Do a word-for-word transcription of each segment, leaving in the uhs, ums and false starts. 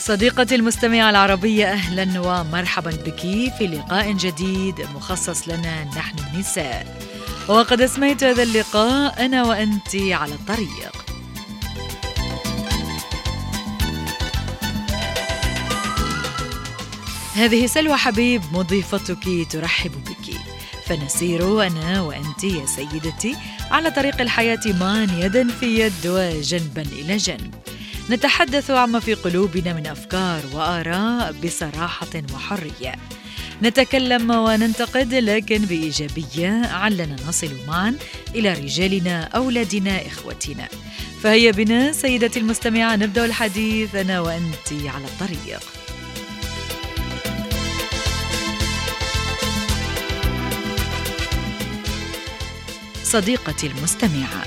صديقتي المستمعة العربية، أهلا ومرحبا بك في لقاء جديد مخصص لنا نحن النساء. وقد أسميت هذا اللقاء أنا وأنت على الطريق. هذه سلوى حبيب مضيفتك ترحب بك، فنسير أنا وأنت يا سيدتي على طريق الحياة معا يدا في يد وجنبا إلى جنب، نتحدث عما في قلوبنا من أفكار وآراء بصراحة وحرية، نتكلم وننتقد لكن بإيجابية علنا نصل معا إلى رجالنا، أولادنا، إخوتنا. فهيا بنا سيدتي المستمعة نبدأ الحديث أنا وأنت على الطريق. صديقتي المستمعة،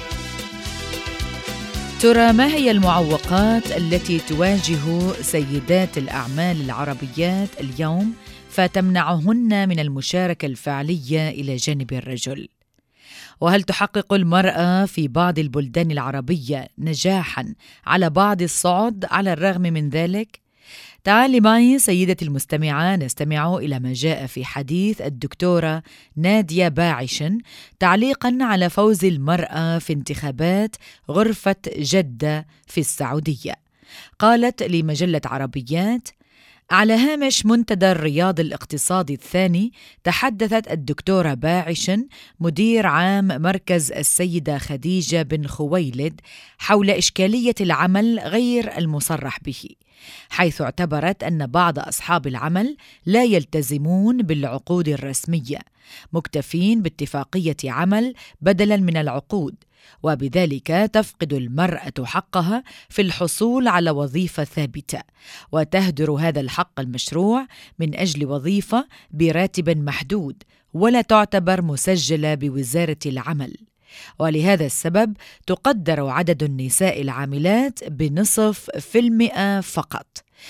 ترى ما هي المعوقات التي تواجه سيدات الأعمال العربيات اليوم فتمنعهن من المشاركة الفعلية إلى جانب الرجل؟ وهل تحقق المرأة في بعض البلدان العربية نجاحاً على بعض الصعد على الرغم من ذلك؟ تعالي معي سيدتي المستمعة نستمع إلى ما جاء في حديث الدكتورة نادية باعشن تعليقاً على فوز المرأة في انتخابات غرفة جدة في السعودية. قالت لمجلة عربيات: على هامش منتدى الرياض الاقتصادي الثاني، تحدثت الدكتورة باعشن مدير عام مركز السيدة خديجة بن خويلد حول إشكالية العمل غير المصرح به، حيث اعتبرت أن بعض أصحاب العمل لا يلتزمون بالعقود الرسمية، مكتفين باتفاقية عمل بدلاً من العقود، وبذلك تفقد المرأة حقها في الحصول على وظيفة ثابتة، وتهدر هذا الحق المشروع من أجل وظيفة براتب محدود ولا تعتبر مسجلة بوزارة العمل. ولهذا السبب تقدر عدد النساء العاملات بنصف في المئة فقط،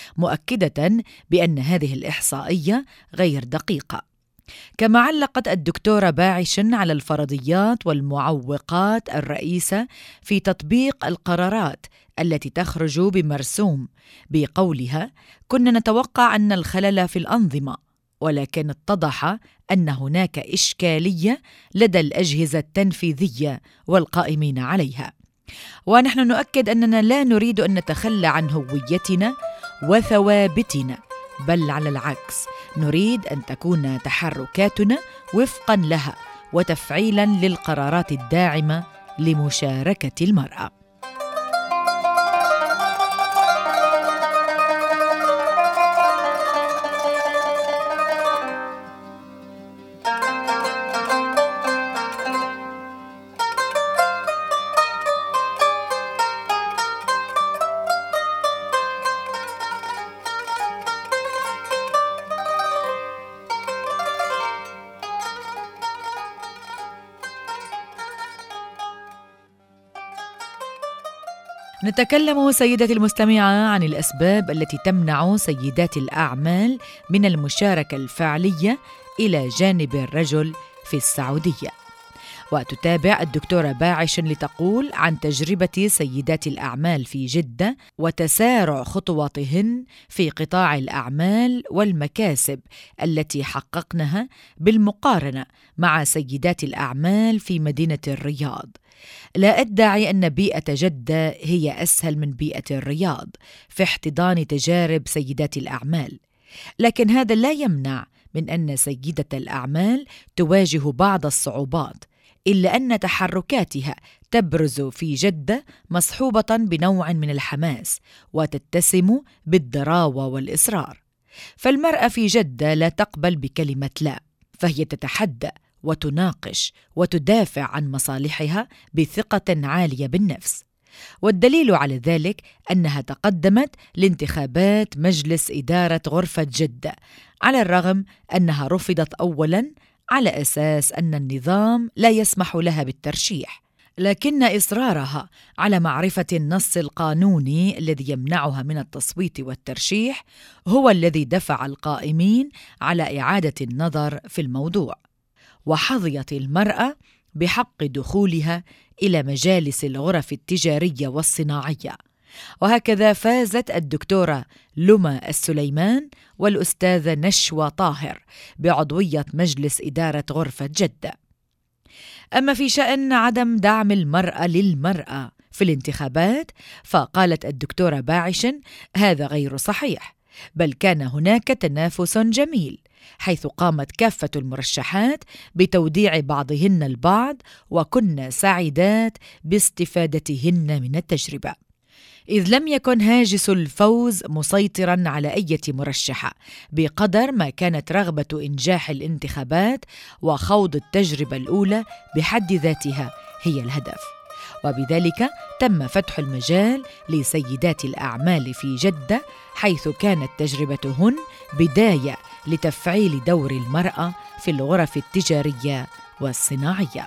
مؤكدة بأن هذه الإحصائية غير دقيقة. كما علقت الدكتورة باعشن على الفرضيات والمعوقات الرئيسة في تطبيق القرارات التي تخرج بمرسوم، بقولها: كنا نتوقع أن الخلل في الأنظمة، ولكن اتضح أن هناك إشكالية لدى الأجهزة التنفيذية والقائمين عليها. ونحن نؤكد أننا لا نريد أن نتخلى عن هويتنا وثوابتنا، بل على العكس، نريد أن تكون تحركاتنا وفقاً لها وتفعيلاً للقرارات الداعمة لمشاركة المرأة. نتكلم سيدتي المستمعة عن الأسباب التي تمنع سيدات الأعمال من المشاركة الفعلية إلى جانب الرجل في السعودية. وتتابع الدكتورة باعشن لتقول عن تجربة سيدات الأعمال في جدة وتسارع خطواتهن في قطاع الأعمال والمكاسب التي حققنها بالمقارنة مع سيدات الأعمال في مدينة الرياض. لا أدعي أن بيئة جدة هي أسهل من بيئة الرياض في احتضان تجارب سيدات الأعمال، لكن هذا لا يمنع من أن سيدة الأعمال تواجه بعض الصعوبات، إلا أن تحركاتها تبرز في جدة مصحوبة بنوع من الحماس وتتسم بالضراوة والإصرار. فالمرأة في جدة لا تقبل بكلمة لا، فهي تتحدى وتناقش وتدافع عن مصالحها بثقة عالية بالنفس. والدليل على ذلك أنها تقدمت لانتخابات مجلس إدارة غرفة جدة، على الرغم أنها رفضت أولاً على أساس أن النظام لا يسمح لها بالترشيح، لكن إصرارها على معرفة النص القانوني الذي يمنعها من التصويت والترشيح هو الذي دفع القائمين على إعادة النظر في الموضوع. وحظيت المرأة بحق دخولها إلى مجالس الغرف التجارية والصناعية، وهكذا فازت الدكتورة لما السليمان والأستاذة نشوى طاهر بعضوية مجلس إدارة غرفة جدة. أما في شأن عدم دعم المرأة للمرأة في الانتخابات، فقالت الدكتورة باعشن هذا غير صحيح، بل كان هناك تنافس جميل، حيث قامت كافة المرشحات بتوديع بعضهن البعض، وكنا سعيدات باستفادتهن من التجربة، إذ لم يكن هاجس الفوز مسيطراً على أي مرشحة بقدر ما كانت رغبة إنجاح الانتخابات وخوض التجربة الأولى بحد ذاتها هي الهدف. وبذلك تم فتح المجال لسيدات الأعمال في جدة، حيث كانت تجربتهن بداية لتفعيل دور المرأة في الغرف التجارية والصناعية.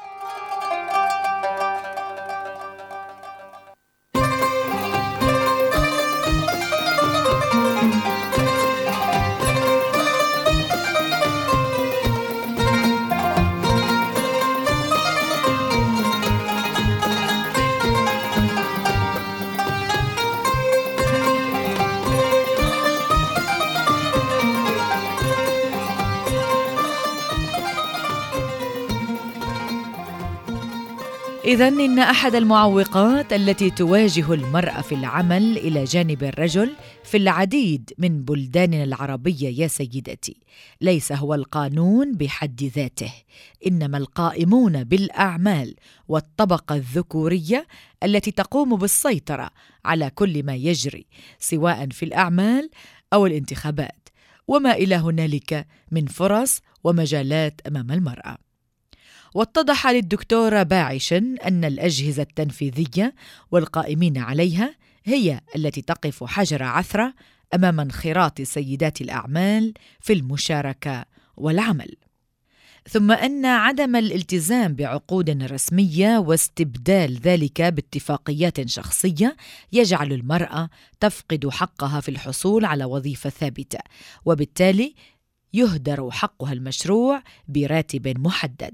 إذن إن أحد المعوقات التي تواجه المرأة في العمل إلى جانب الرجل في العديد من بلداننا العربية يا سيدتي ليس هو القانون بحد ذاته، إنما القائمون بالأعمال والطبقة الذكورية التي تقوم بالسيطرة على كل ما يجري سواء في الأعمال أو الانتخابات وما إلى هنالك من فرص ومجالات أمام المرأة. واتضح للدكتورة باعشن أن الأجهزة التنفيذية والقائمين عليها هي التي تقف حجر عثرة أمام انخراط سيدات الأعمال في المشاركة والعمل، ثم أن عدم الالتزام بعقود رسمية واستبدال ذلك باتفاقيات شخصية يجعل المرأة تفقد حقها في الحصول على وظيفة ثابتة، وبالتالي يهدر حقها المشروع براتب محدد.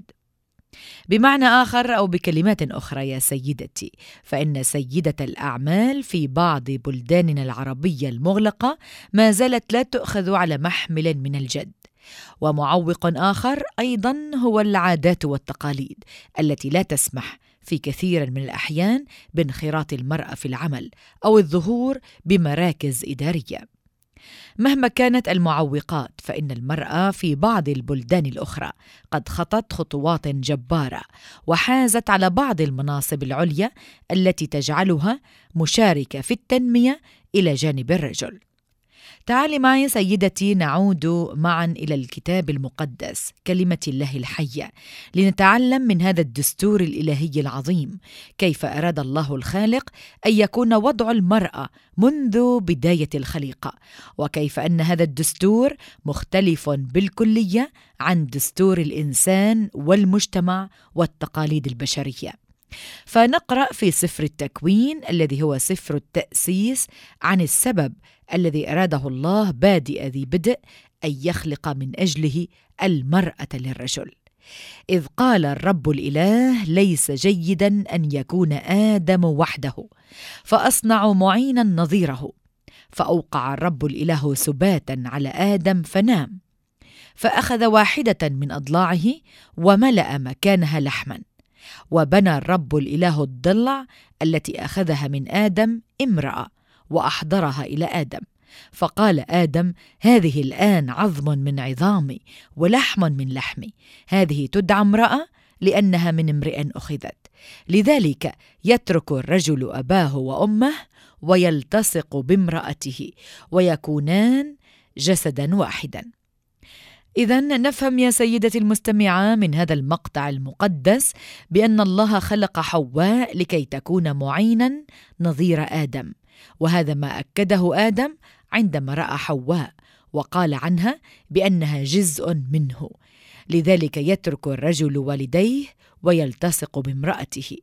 بمعنى آخر أو بكلمات أخرى يا سيدتي، فإن سيدة الأعمال في بعض بلداننا العربية المغلقة ما زالت لا تؤخذ على محمل من الجد. ومعوق آخر أيضاً هو العادات والتقاليد التي لا تسمح في كثير من الأحيان بانخراط المرأة في العمل أو الظهور بمراكز إدارية. مهما كانت المعوقات، فإن المرأة في بعض البلدان الأخرى قد خطت خطوات جبارة وحازت على بعض المناصب العليا التي تجعلها مشاركة في التنمية إلى جانب الرجل. تعالي معي سيدتي نعود معا إلى الكتاب المقدس كلمة الله الحية لنتعلم من هذا الدستور الإلهي العظيم كيف أراد الله الخالق أن يكون وضع المرأة منذ بداية الخليقة، وكيف أن هذا الدستور مختلف بالكلية عن دستور الإنسان والمجتمع والتقاليد البشرية. فنقرأ في سفر التكوين الذي هو سفر التأسيس عن السبب الذي أراده الله بادئ ذي بدء أن يخلق من أجله المرأة للرجل. إذ قال الرب الإله: ليس جيدا أن يكون آدم وحده، فأصنع معينا نظيره. فأوقع الرب الإله سباتا على آدم فنام، فأخذ واحدة من أضلاعه وملأ مكانها لحما، وبنى الرب الإله الضلع التي أخذها من آدم امرأة وأحضرها إلى آدم، فقال آدم: هذه الآن عظم من عظامي ولحم من لحمي، هذه تدعى امرأة لأنها من امرئ أخذت. لذلك يترك الرجل أباه وأمه ويلتصق بامرأته ويكونان جسدا واحدا. إذن نفهم يا سيدتي المستمعة من هذا المقطع المقدس بأن الله خلق حواء لكي تكون معينا نظير آدم، وهذا ما أكده آدم عندما رأى حواء وقال عنها بأنها جزء منه. لذلك يترك الرجل والديه ويلتصق بامرأته.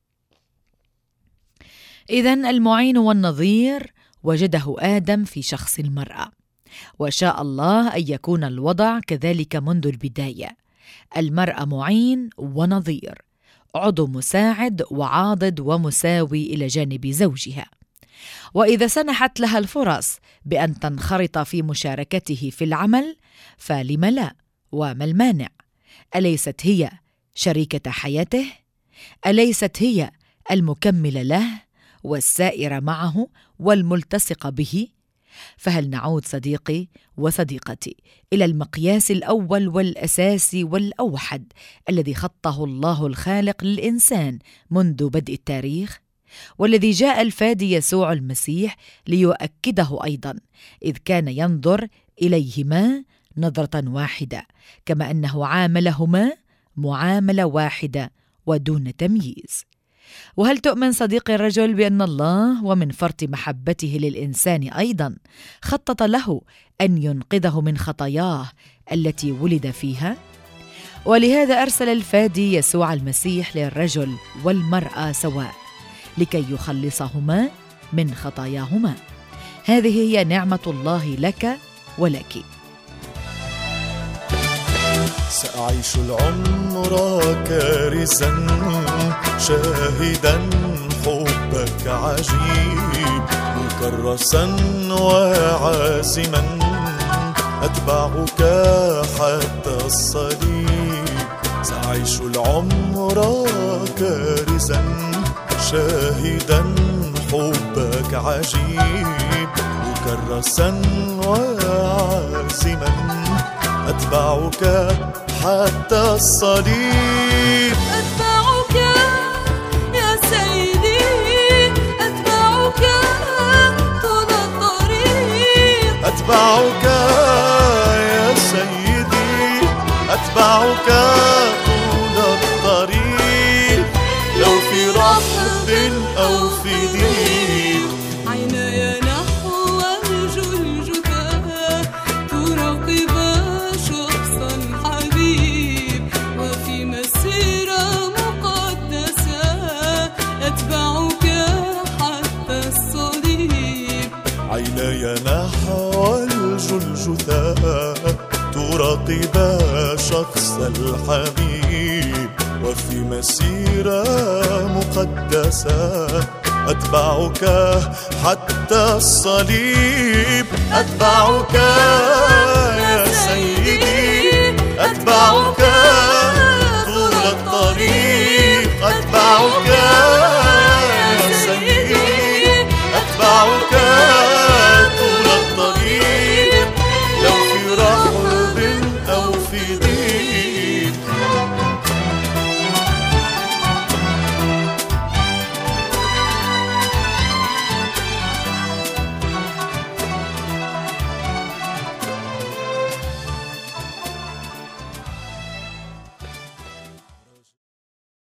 إذن المعين والنظير وجده آدم في شخص المرأة، وشاء الله أن يكون الوضع كذلك منذ البداية. المرأة معين ونظير، عضو مساعد وعاضد ومساوي إلى جانب زوجها. وإذا سنحت لها الفرص بأن تنخرط في مشاركته في العمل فلم لا؟ وما المانع؟ أليست هي شريكة حياته؟ أليست هي المكملة له والسائرة معه والملتصقة به؟ فهل نعود صديقي وصديقتي إلى المقياس الأول والأساسي والأوحد الذي خطه الله الخالق للإنسان منذ بدء التاريخ، والذي جاء الفادي يسوع المسيح ليؤكده أيضا، إذ كان ينظر إليهما نظرة واحدة، كما أنه عاملهما معاملة واحدة ودون تمييز. وهل تؤمن صديقي الرجل بأن الله ومن فرط محبته للإنسان أيضا خطط له أن ينقذه من خطاياه التي ولد فيها؟ ولهذا أرسل الفادي يسوع المسيح للرجل والمرأة سواء لكي يخلصهما من خطاياهما. هذه هي نعمة الله لك ولك. سأعيش العمر كارزا شاهدا حبك عجيب، مكرسا وعازما أتبعك حتى الصليب. سأعيش العمر كارزا شاهدا حبك عجيب، مكرسا وعازما أتبعك حتى الصليب. أتبعك يا سيدي، أتبعك طول الطريق. أتبعك يا سيدي، أتبعك طول الطريق. لو في رفض أو في ضيق، عيناي نحو الجلجثة تراقب شخصا حبيب، وفي مسيرة مقدسة أتبعك حتى الصليب. عيناي نحو الجلجثة تراقب شخص الحبيب، وفي مسيرة مقدسة أتبعك حتى الصليب. أتبعك يا سيدي، أتبعك